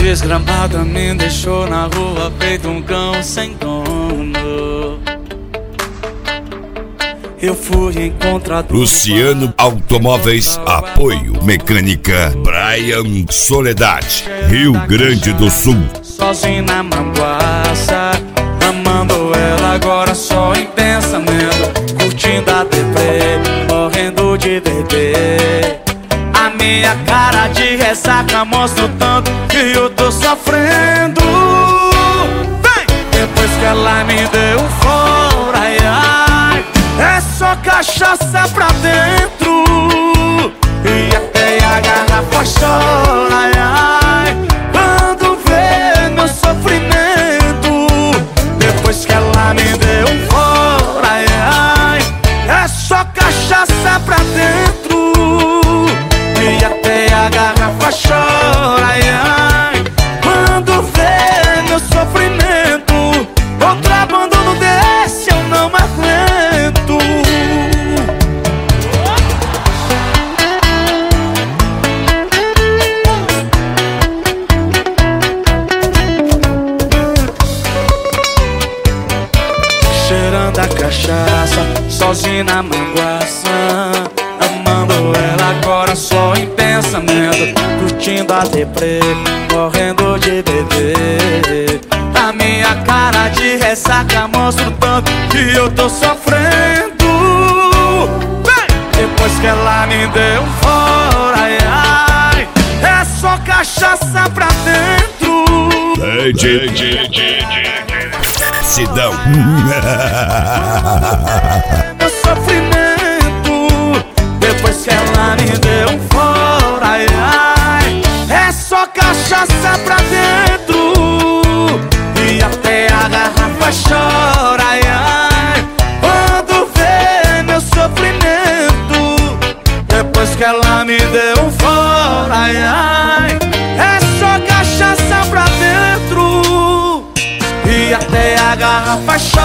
desgramada me deixou na rua feito um cão sem dono. Eu fui encontrado. Luciano Automóveis, apoio Mecânica Brian Soledade, Rio Grande do Sul. Sozinho na manguaça, amando ela agora só em pensamento, curtindo a deprê, morrendo de beber. A minha cara de ressaca mostra o tanto que eu tô sofrendo. Vem! Depois que ela me deu um fora, ai, ai, é só cachaça pra dentro e até a garrafa chora, ai, ai, quando vê meu sofrimento. Depois que ela me deu um fora, ai, ai, é só cachaça pra dentro e até a garrafa chora, ai, ai, quando vê meu sofrimento. Outro abandono desse eu não aguento. Cheirando a cachaça, sozinho na manguaça, amando ela agora só em pensamento, curtindo a deprê, morrendo de beber. A minha cara de ressaca mostra o tanto que eu tô sofrendo. Vem! Depois que ela me deu um fora, ai, ai, é só cachaça pra dentro. Sidão. Meu sofrimento. Depois que ela me deu um fora, ai, ai, é só cachaça pra dentro e até a garrafa chora, ai, ai, quando vê meu sofrimento. Depois que ela me deu um fora, ai, ai, é só cachaça pra dentro e até a garrafa chora.